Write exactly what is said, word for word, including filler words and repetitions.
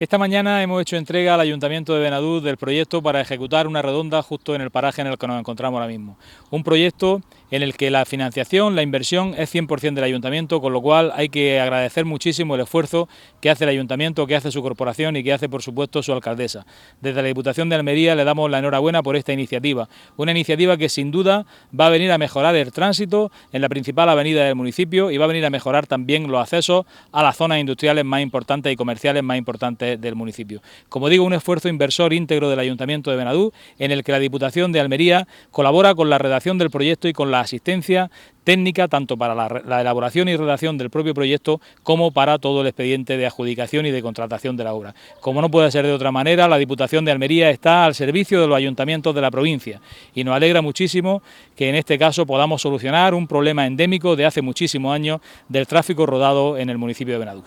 Esta mañana hemos hecho entrega al Ayuntamiento de Benadús del proyecto para ejecutar una redonda justo en el paraje en el que nos encontramos ahora mismo. Un proyecto en el que la financiación, la inversión es cien por cien del Ayuntamiento, con lo cual hay que agradecer muchísimo el esfuerzo que hace el Ayuntamiento, que hace su corporación y que hace, por supuesto, su alcaldesa. Desde la Diputación de Almería le damos la enhorabuena por esta iniciativa, una iniciativa que sin duda va a venir a mejorar el tránsito en la principal avenida del municipio y va a venir a mejorar también los accesos a las zonas industriales más importantes y comerciales más importantes del municipio. Como digo, un esfuerzo inversor íntegro del Ayuntamiento de Benadús, en el que la Diputación de Almería colabora con la redacción del proyecto y con la asistencia técnica tanto para la, la elaboración y redacción del propio proyecto como para todo el expediente de adjudicación y de contratación de la obra. Como no puede ser de otra manera, la Diputación de Almería está al servicio de los ayuntamientos de la provincia y nos alegra muchísimo que en este caso podamos solucionar un problema endémico de hace muchísimos años del tráfico rodado en el municipio de Benadús.